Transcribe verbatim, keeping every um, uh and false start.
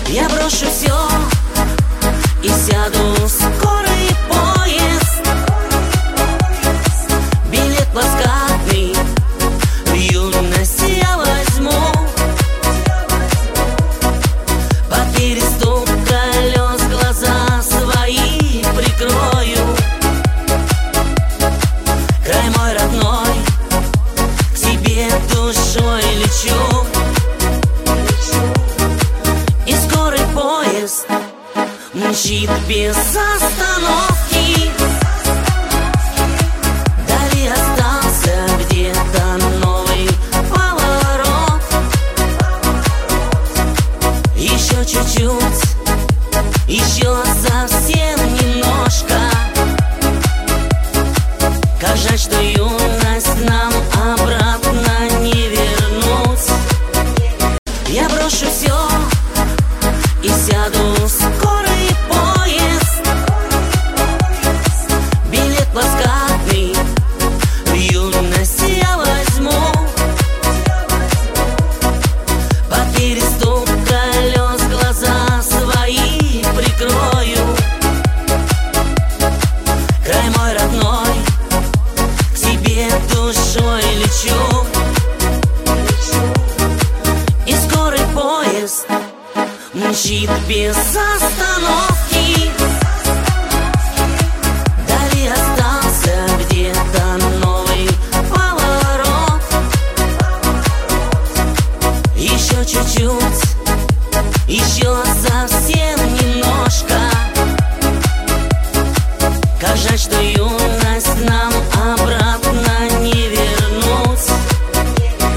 Я брошу все и сяду в скорый поезд. Билет плоскостный в юности я возьму. Под перестук колес глаза свои прикрою. Край мой родной, к тебе душой лечу. И скорый поезд мчит без остановки. Вдали остался где-то новый поворот. Еще чуть-чуть, еще совсем немножко. Как жаль, что юность нам обратно не вернуть. Я брошу все и сяду в скорый поезд. Билет плоскостный в юности я возьму. Под перестук колес глаза свои прикрою. Край мой родной, к тебе душой лечу. И скорый поезд мчит без остановки. Вдали остался где-то новый поворот. Еще чуть-чуть, еще совсем